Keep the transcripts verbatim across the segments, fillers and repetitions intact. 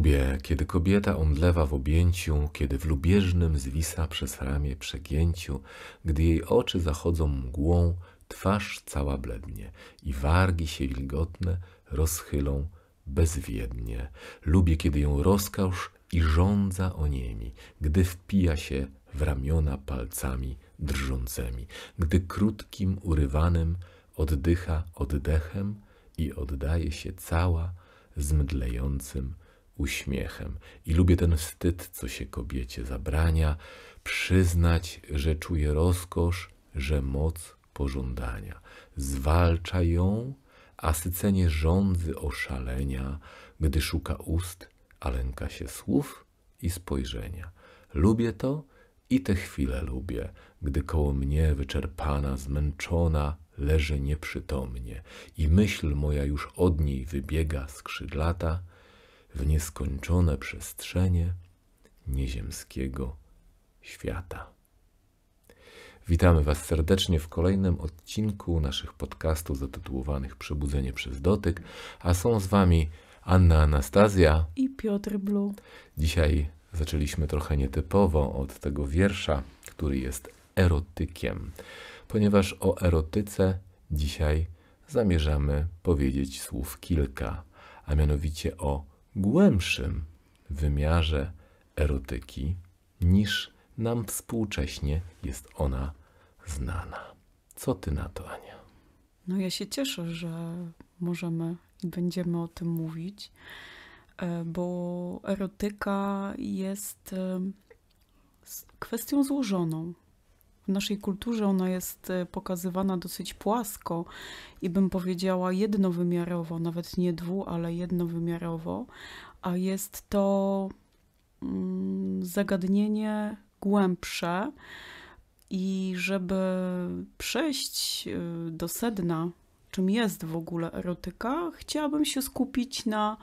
Lubię, kiedy kobieta omdlewa w objęciu, kiedy w lubieżnym zwisa przez ramię przegięciu, gdy jej oczy zachodzą mgłą, twarz cała blednie i wargi się wilgotne rozchylą bezwiednie. Lubię, kiedy ją rozkosz i żądza oniemi, gdy wpija się w ramiona palcami drżącymi, gdy krótkim, urywanym oddycha oddechem i oddaje się cała z mdlejącym uśmiechem. I lubię ten wstyd, co się kobiecie zabrania, przyznać, że czuje rozkosz, że moc pożądania. Zwalcza ją, a sycenie żądzy oszalenia, gdy szuka ust, a lęka się słów i spojrzenia. Lubię to i te chwile lubię, gdy koło mnie wyczerpana, zmęczona leży nieprzytomnie i myśl moja już od niej wybiega skrzydlata w nieskończone przestrzenie nieziemskiego świata. Witamy Was serdecznie w kolejnym odcinku naszych podcastów zatytułowanych Przebudzenie przez dotyk, a są z Wami Anna Anastazja i Piotr Blue. Dzisiaj zaczęliśmy trochę nietypowo od tego wiersza, który jest erotykiem, ponieważ o erotyce dzisiaj zamierzamy powiedzieć słów kilka, a mianowicie o głębszym wymiarze erotyki, niż nam współcześnie jest ona znana. Co ty na to, Ania? No ja się cieszę, że możemy i będziemy o tym mówić, bo erotyka jest kwestią złożoną. W naszej kulturze ona jest pokazywana dosyć płasko i bym powiedziała jednowymiarowo, nawet nie dwu, ale jednowymiarowo, a jest to zagadnienie głębsze i żeby przejść do sedna, czym jest w ogóle erotyka, chciałabym się skupić na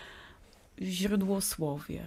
źródłosłowie.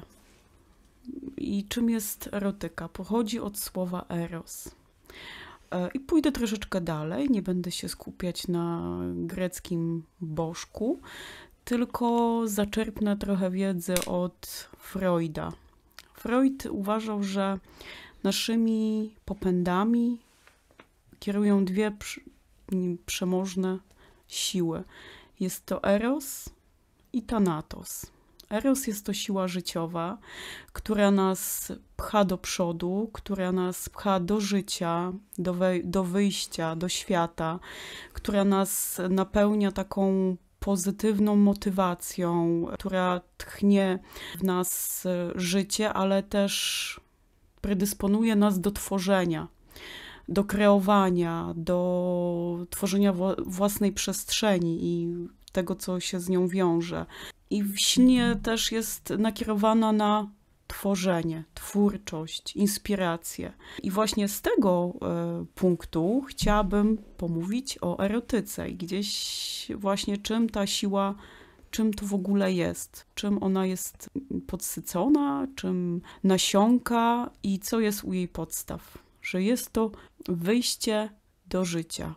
I czym jest erotyka? Pochodzi od słowa eros. I pójdę troszeczkę dalej, nie będę się skupiać na greckim bożku, tylko zaczerpnę trochę wiedzy od Freuda. Freud uważał, że naszymi popędami kierują dwie przemożne siły. Jest to eros i thanatos. Eros jest to siła życiowa, która nas pcha do przodu, która nas pcha do życia, do, wej- do wyjścia, do świata, która nas napełnia taką pozytywną motywacją, która tchnie w nas życie, ale też predysponuje nas do tworzenia, do kreowania, do tworzenia własnej przestrzeni i tego, co się z nią wiąże. I silnie też jest nakierowana na tworzenie, twórczość, inspirację. I właśnie z tego y, punktu chciałabym pomówić o erotyce i gdzieś właśnie czym ta siła, czym to w ogóle jest, czym ona jest podsycona, czym nasiąka i co jest u jej podstaw. Że jest to wyjście do życia,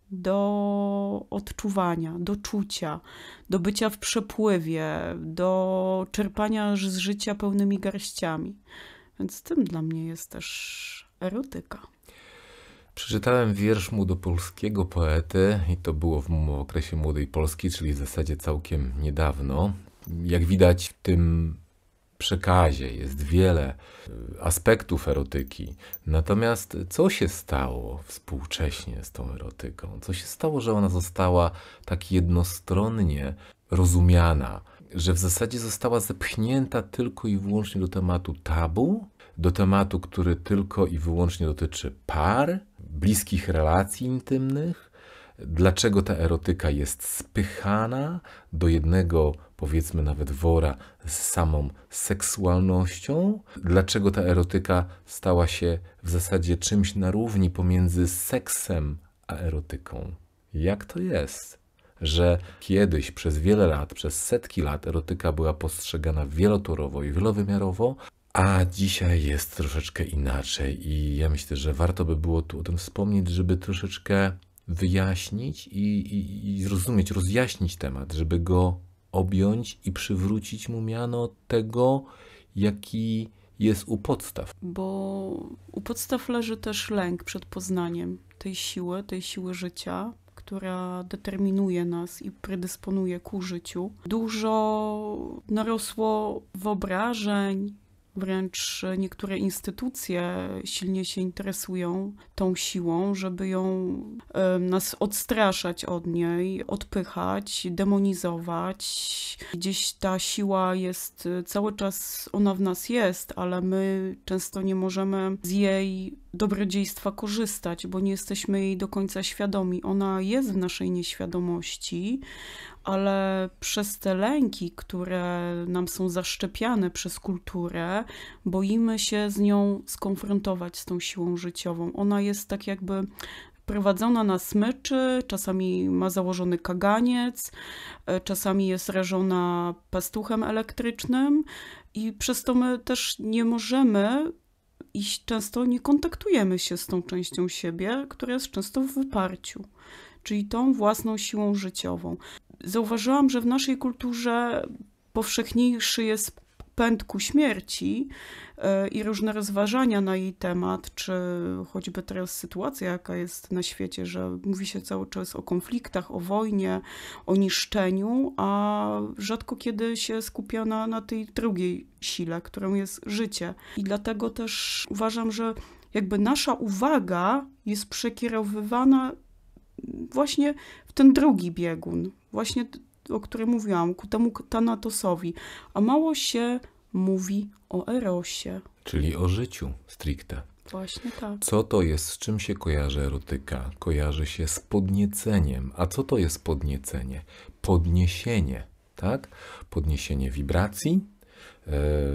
do odczuwania, do czucia, do bycia w przepływie, do czerpania z życia pełnymi garściami. Więc tym dla mnie jest też erotyka. Przeczytałem wiersz młodopolskiego poety i to było w okresie Młodej Polski, czyli w zasadzie całkiem niedawno. Jak widać w tym przekazie jest wiele aspektów erotyki. Natomiast co się stało współcześnie z tą erotyką? Co się stało, że ona została tak jednostronnie rozumiana, że w zasadzie została zepchnięta tylko i wyłącznie do tematu tabu, do tematu, który tylko i wyłącznie dotyczy par, bliskich relacji intymnych? Dlaczego ta erotyka jest spychana do jednego, powiedzmy nawet wora z samą seksualnością? Dlaczego ta erotyka stała się w zasadzie czymś na równi pomiędzy seksem a erotyką? Jak to jest, że kiedyś przez wiele lat, przez setki lat erotyka była postrzegana wielotorowo i wielowymiarowo, a dzisiaj jest troszeczkę inaczej i ja myślę, że warto by było tu o tym wspomnieć, żeby troszeczkę wyjaśnić i, i, i zrozumieć, rozjaśnić temat, żeby go objąć i przywrócić mu miano tego, jaki jest u podstaw. Bo u podstaw leży też lęk przed poznaniem tej siły, tej siły życia, która determinuje nas i predysponuje ku życiu. Dużo narosło wyobrażeń, wręcz niektóre instytucje silnie się interesują tą siłą, żeby ją e, nas odstraszać od niej, odpychać, demonizować. Gdzieś ta siła jest, cały czas ona w nas jest, ale my często nie możemy z jej dobrodziejstwa korzystać, bo nie jesteśmy jej do końca świadomi. Ona jest w naszej nieświadomości, ale przez te lęki, które nam są zaszczepiane przez kulturę, boimy się z nią skonfrontować, z tą siłą życiową. Ona jest tak jakby prowadzona na smyczy, czasami ma założony kaganiec, czasami jest rażona pastuchem elektrycznym i przez to my też nie możemy i często nie kontaktujemy się z tą częścią siebie, która jest często w wyparciu, czyli tą własną siłą życiową. Zauważyłam, że w naszej kulturze powszechniejszy jest pęd ku śmierci i różne rozważania na jej temat, czy choćby teraz sytuacja, jaka jest na świecie, że mówi się cały czas o konfliktach, o wojnie, o niszczeniu, a rzadko kiedy się skupia na, na tej drugiej sile, którą jest życie. I dlatego też uważam, że jakby nasza uwaga jest przekierowywana właśnie w ten drugi biegun, właśnie o którym mówiłam, ku temu Thanatosowi, a mało się mówi o erosie. Czyli o życiu stricte. Właśnie tak. Co to jest, z czym się kojarzy erotyka? Kojarzy się z podnieceniem. A co to jest podniecenie? Podniesienie, tak? Podniesienie wibracji, yy,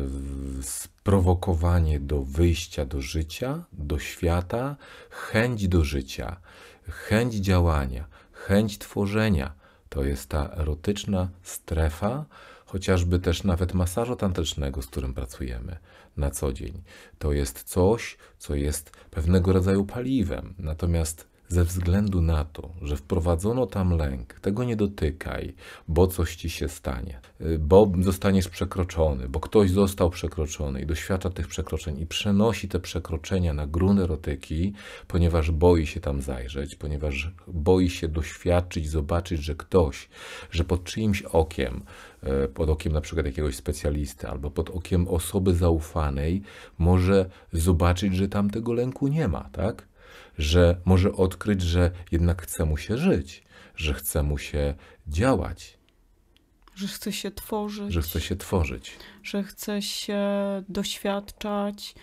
sprowokowanie do wyjścia do życia, do świata, chęć do życia, chęć działania, chęć tworzenia. To jest ta erotyczna strefa, chociażby też nawet masażu tantrycznego, z którym pracujemy na co dzień. To jest coś, co jest pewnego rodzaju paliwem. Natomiast ze względu na to, że wprowadzono tam lęk, tego nie dotykaj, bo coś ci się stanie, bo zostaniesz przekroczony, bo ktoś został przekroczony i doświadcza tych przekroczeń i przenosi te przekroczenia na grunt erotyki, ponieważ boi się tam zajrzeć, ponieważ boi się doświadczyć, zobaczyć, że ktoś, że pod czyimś okiem, pod okiem na przykład jakiegoś specjalisty albo pod okiem osoby zaufanej może zobaczyć, że tam tego lęku nie ma, tak? Że może odkryć, że jednak chce mu się żyć, że chce mu się działać. Że chce się tworzyć. Że chce się tworzyć. Że chce się doświadczać,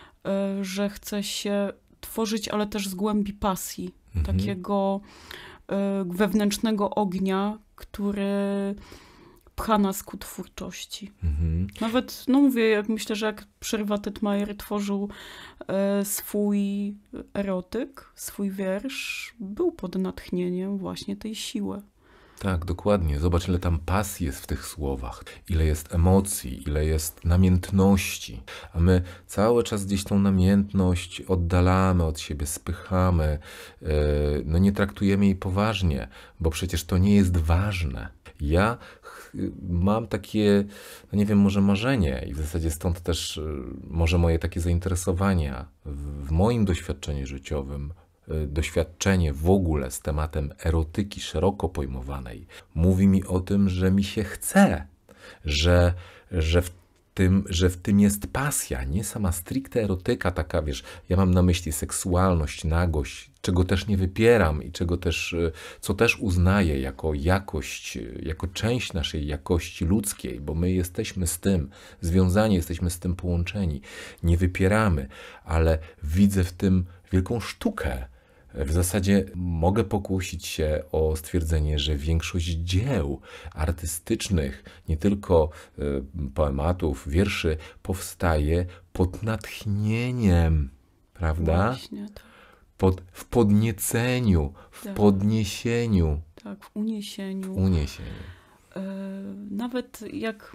że chce się tworzyć, ale też z głębi pasji. Mhm. Takiego wewnętrznego ognia, który pcha nas ku twórczości. Mhm. Nawet, no mówię, jak myślę, że jak Przerwa Tytmajer tworzył e, swój erotyk, swój wiersz, był pod natchnieniem właśnie tej siły. Tak, dokładnie. Zobacz, ile tam pasji jest w tych słowach, ile jest emocji, ile jest namiętności. A my cały czas gdzieś tą namiętność oddalamy od siebie, spychamy, yy, no nie traktujemy jej poważnie, bo przecież to nie jest ważne. Ja mam takie, no nie wiem, może marzenie i w zasadzie stąd też może moje takie zainteresowania w, w moim doświadczeniu życiowym, doświadczenie w ogóle z tematem erotyki szeroko pojmowanej mówi mi o tym, że mi się chce, że, że, w tym, że w tym jest pasja, nie sama stricte erotyka taka, wiesz, ja mam na myśli seksualność, nagość, czego też nie wypieram i czego też, co też uznaję jako jakość, jako część naszej jakości ludzkiej, bo my jesteśmy z tym związani, jesteśmy z tym połączeni, nie wypieramy, ale widzę w tym wielką sztukę. W zasadzie mogę pokusić się o stwierdzenie, że większość dzieł artystycznych, nie tylko y, poematów, wierszy, powstaje pod natchnieniem, prawda? Właśnie, tak. Pod, w podnieceniu, w tak. podniesieniu. Tak, w uniesieniu. W uniesieniu. Yy, nawet jak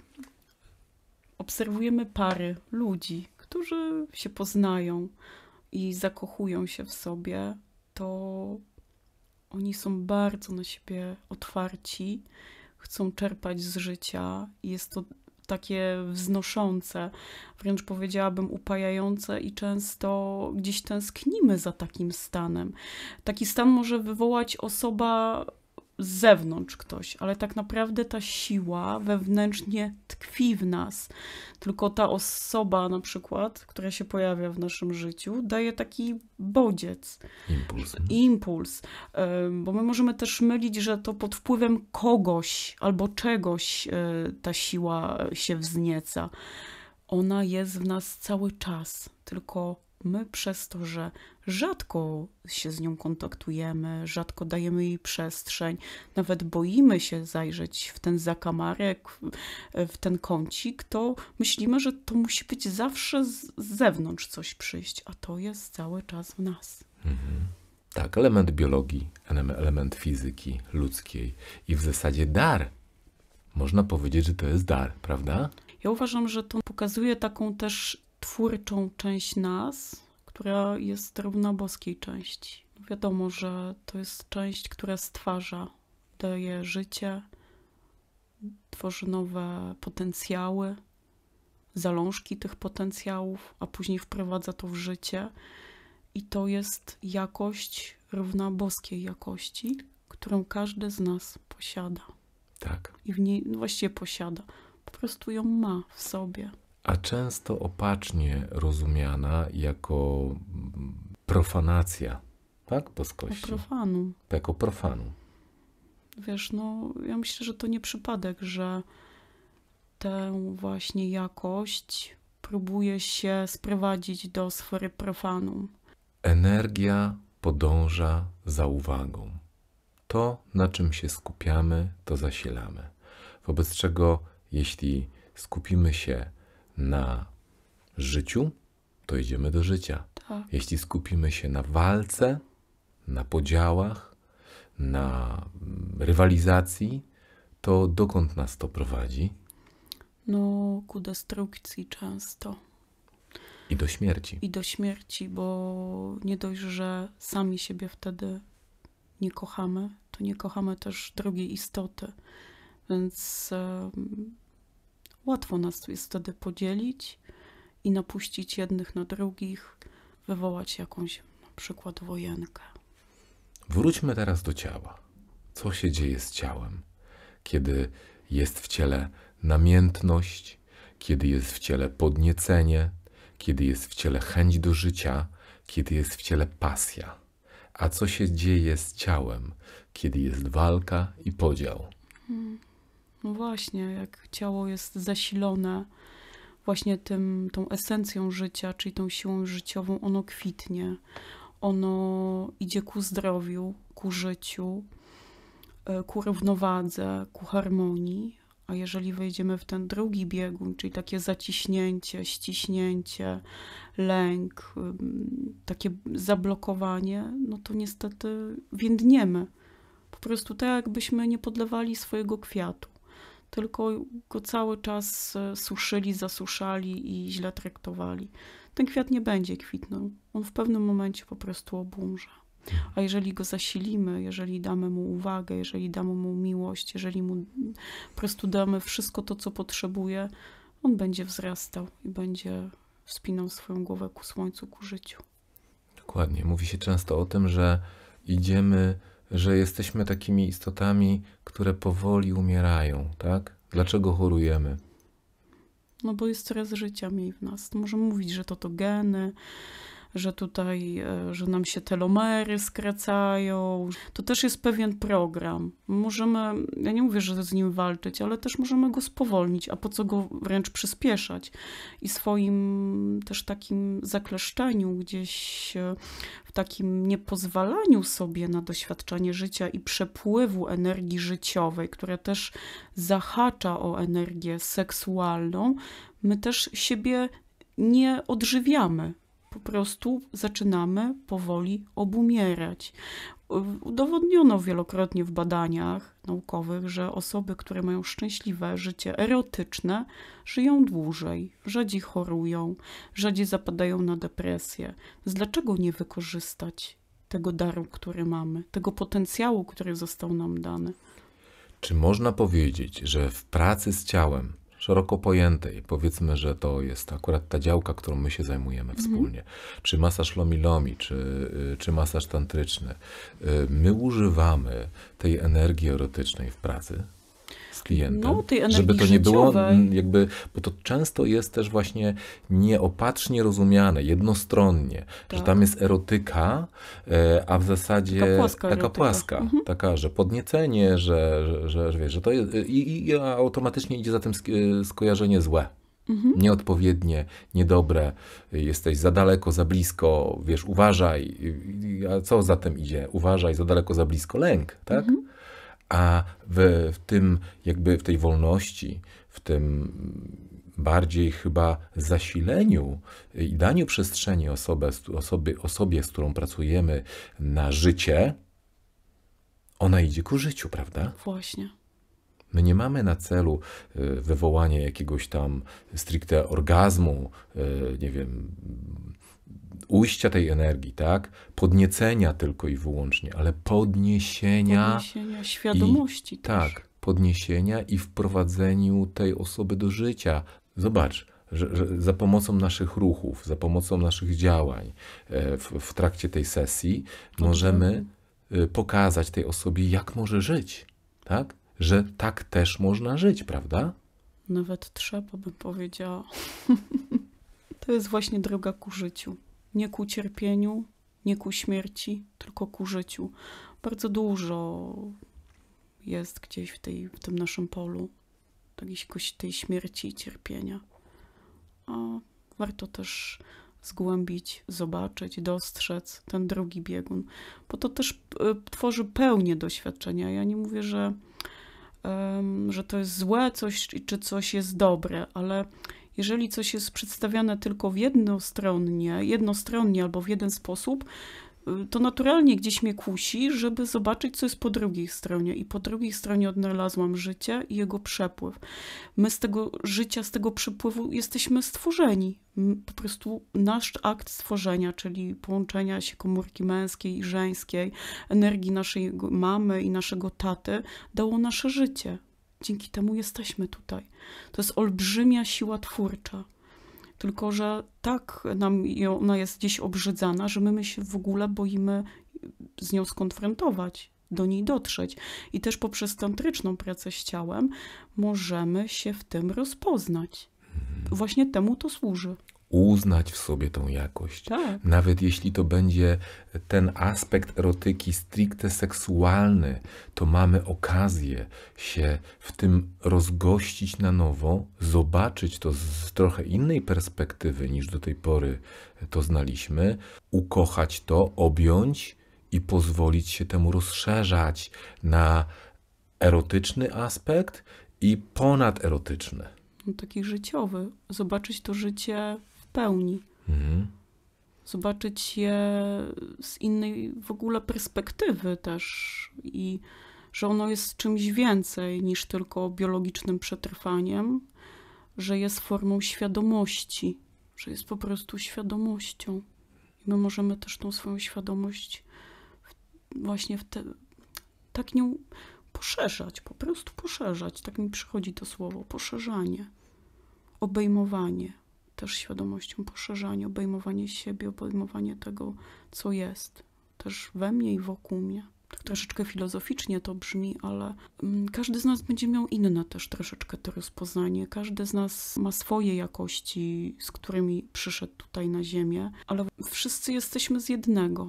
obserwujemy pary ludzi, którzy się poznają i zakochują się w sobie, to oni są bardzo na siebie otwarci, chcą czerpać z życia i jest to takie wznoszące, wręcz powiedziałabym upajające i często gdzieś tęsknimy za takim stanem. Taki stan może wywołać osoba z zewnątrz ktoś, ale tak naprawdę ta siła wewnętrznie tkwi w nas. Tylko ta osoba na przykład, która się pojawia w naszym życiu, daje taki bodziec. Impuls. Impuls. Bo my możemy też mylić, że to pod wpływem kogoś albo czegoś ta siła się wznieca. Ona jest w nas cały czas, tylko my przez to, że rzadko się z nią kontaktujemy, rzadko dajemy jej przestrzeń, nawet boimy się zajrzeć w ten zakamarek, w ten kącik, to myślimy, że to musi być zawsze z zewnątrz coś przyjść, a to jest cały czas w nas. Mhm. Tak, element biologii, element fizyki ludzkiej i w zasadzie dar. Można powiedzieć, że to jest dar, prawda? Ja uważam, że to pokazuje taką też twórczą część nas, która jest równa boskiej części. Wiadomo, że to jest część, która stwarza, daje życie, tworzy nowe potencjały, zalążki tych potencjałów, a później wprowadza to w życie. I to jest jakość równa boskiej jakości, którą każdy z nas posiada. Tak. I w niej no właściwie posiada. Po prostu ją ma w sobie. A często opacznie rozumiana jako profanacja, tak? Boskości. Po profanu. Jako profanu. Wiesz, no ja myślę, że to nie przypadek, że tę właśnie jakość próbuje się sprowadzić do sfery profanum. Energia podąża za uwagą. To, na czym się skupiamy, to zasilamy. Wobec czego, jeśli skupimy się na życiu, to idziemy do życia. Tak. Jeśli skupimy się na walce, na podziałach, na rywalizacji, to dokąd nas to prowadzi? No, ku destrukcji często. I do śmierci. I do śmierci, bo nie dość, że sami siebie wtedy nie kochamy, to nie kochamy też drugiej istoty. Więc um, łatwo nas jest wtedy podzielić i napuścić jednych na drugich, wywołać jakąś na przykład wojenkę. Wróćmy teraz do ciała. Co się dzieje z ciałem, kiedy jest w ciele namiętność, kiedy jest w ciele podniecenie, kiedy jest w ciele chęć do życia, kiedy jest w ciele pasja. A co się dzieje z ciałem, kiedy jest walka i podział? Hmm. No właśnie, jak ciało jest zasilone właśnie tym, tą esencją życia, czyli tą siłą życiową, ono kwitnie, ono idzie ku zdrowiu, ku życiu, ku równowadze, ku harmonii. A jeżeli wejdziemy w ten drugi biegun, czyli takie zaciśnięcie, ściśnięcie, lęk, takie zablokowanie, no to niestety więdniemy. Po prostu tak, jakbyśmy nie podlewali swojego kwiatu, tylko go cały czas suszyli, zasuszali i źle traktowali. Ten kwiat nie będzie kwitnął. On w pewnym momencie po prostu obumrze. A jeżeli go zasilimy, jeżeli damy mu uwagę, jeżeli damy mu miłość, jeżeli mu po prostu damy wszystko to, co potrzebuje, on będzie wzrastał i będzie wspinał swoją głowę ku słońcu, ku życiu. Dokładnie. Mówi się często o tym, że idziemy, że jesteśmy takimi istotami, które powoli umierają, tak? Dlaczego chorujemy? No bo jest coraz życia mniej w nas. To możemy mówić, że to to geny, że tutaj, że nam się telomery skracają. To też jest pewien program. Możemy, ja nie mówię, że z nim walczyć, ale też możemy go spowolnić, a po co go wręcz przyspieszać. I swoim też takim zakleszczeniu gdzieś, w takim niepozwalaniu sobie na doświadczanie życia i przepływu energii życiowej, która też zahacza o energię seksualną, my też siebie nie odżywiamy. Po prostu zaczynamy powoli obumierać. Udowodniono wielokrotnie w badaniach naukowych, że osoby, które mają szczęśliwe życie erotyczne, żyją dłużej, rzadziej chorują, rzadziej zapadają na depresję. Więc dlaczego nie wykorzystać tego daru, który mamy, tego potencjału, który został nam dany? Czy można powiedzieć, że w pracy z ciałem, szeroko pojętej, powiedzmy, że to jest akurat ta działka, którą my się zajmujemy Mhm. wspólnie, czy masaż lomi-lomi, czy, y, czy masaż tantryczny, y, my używamy tej energii erotycznej w pracy z klientem, No, tej energii żeby to nie było życiowej. mm, jakby, bo to często jest też właśnie nieopatrznie rozumiane, jednostronnie, że Tak. tam jest erotyka, e, a w zasadzie Taka płaska taka erotyka. płaska, Mhm. taka, że podniecenie, że, że, że, że wiesz, że to jest i, i automatycznie idzie za tym sk- skojarzenie złe. Mhm. Nieodpowiednie, niedobre, jesteś za daleko, za blisko, wiesz, uważaj, a co za tym idzie? Uważaj, za daleko, za blisko, lęk, tak? Mhm. A w, w tym, jakby w tej wolności, w tym bardziej chyba zasileniu i daniu przestrzeni osobę, osoby, osobie, z którą pracujemy na życie, ona idzie ku życiu, prawda? Właśnie. My nie mamy na celu y, wywołania jakiegoś tam stricte orgazmu, y, nie wiem, ujścia tej energii, tak? Podniecenia tylko i wyłącznie, ale podniesienia. Podniesienia świadomości też. Tak, podniesienia i wprowadzeniu tej osoby do życia. Zobacz, że, że za pomocą naszych ruchów, za pomocą naszych działań e, w, w trakcie tej sesji możemy e, pokazać tej osobie, jak może żyć, tak? Że tak też można żyć, prawda? Nawet trzeba, bym powiedziała. To jest właśnie droga ku życiu. Nie ku cierpieniu, nie ku śmierci, tylko ku życiu. Bardzo dużo jest gdzieś w, tej, w tym naszym polu jakiejś tej śmierci i cierpienia. A warto też zgłębić, zobaczyć, dostrzec ten drugi biegun, bo to też y, tworzy pełnię doświadczenia. Ja nie mówię, że, ym, że to jest złe coś, czy coś jest dobre, ale jeżeli coś jest przedstawiane tylko w jednostronnie, jednostronnie albo w jeden sposób, to naturalnie gdzieś mnie kusi, żeby zobaczyć, co jest po drugiej stronie. I po drugiej stronie odnalazłam życie i jego przepływ. My z tego życia, z tego przepływu jesteśmy stworzeni. Po prostu nasz akt stworzenia, czyli połączenia się komórki męskiej i żeńskiej, energii naszej mamy i naszego taty, dało nasze życie. Dzięki temu jesteśmy tutaj. To jest olbrzymia siła twórcza. Tylko że tak nam ona jest gdzieś obrzydzana, że my się w ogóle boimy z nią skonfrontować, do niej dotrzeć. I też poprzez tantryczną pracę z ciałem możemy się w tym rozpoznać. Właśnie temu to służy. Uznać w sobie tą jakość. Tak. Nawet jeśli to będzie ten aspekt erotyki stricte seksualny, to mamy okazję się w tym rozgościć na nowo, zobaczyć to z trochę innej perspektywy niż do tej pory to znaliśmy, ukochać to, objąć i pozwolić się temu rozszerzać na erotyczny aspekt i ponaderotyczny. No, taki życiowy. Zobaczyć to życie w pełni. Mhm. Zobaczyć je z innej w ogóle perspektywy też i że ono jest czymś więcej niż tylko biologicznym przetrwaniem, że jest formą świadomości, że jest po prostu świadomością. I my możemy też tą swoją świadomość właśnie w te, tak nią poszerzać, po prostu poszerzać. Tak mi przychodzi to słowo, poszerzanie, obejmowanie. Też świadomością poszerzanie, obejmowanie siebie, obejmowanie tego, co jest. Też we mnie i wokół mnie. Tak troszeczkę filozoficznie to brzmi, ale um, każdy z nas będzie miał inne też troszeczkę to rozpoznanie. Każdy z nas ma swoje jakości, z którymi przyszedł tutaj na ziemię, ale wszyscy jesteśmy z jednego.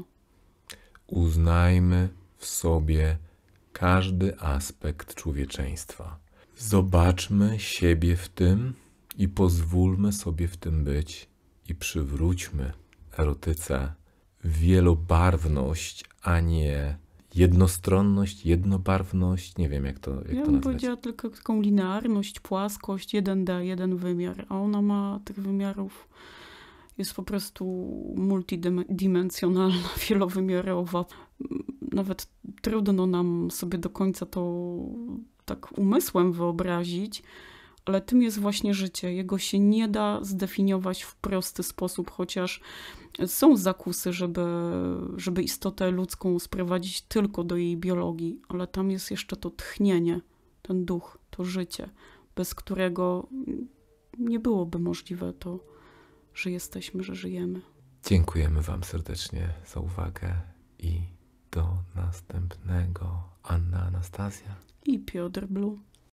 Uznajmy w sobie każdy aspekt człowieczeństwa. Zobaczmy siebie w tym i pozwólmy sobie w tym być i przywróćmy erotyce wielobarwność, a nie jednostronność, jednobarwność. Nie wiem, jak to, jak Ja to bym nazwać. powiedziała tylko taką linearność, płaskość, jeden D, jeden wymiar, a ona ma tych wymiarów, jest po prostu multidymencjonalna, wielowymiarowa. Nawet trudno nam sobie do końca to tak umysłem wyobrazić, ale tym jest właśnie życie. Jego się nie da zdefiniować w prosty sposób, chociaż są zakusy, żeby, żeby istotę ludzką sprowadzić tylko do jej biologii, ale tam jest jeszcze to tchnienie ten duch, to życie, bez którego nie byłoby możliwe to, że jesteśmy, że żyjemy. Dziękujemy Wam serdecznie za uwagę i do następnego. Anna Anastazja I Piotr Blue.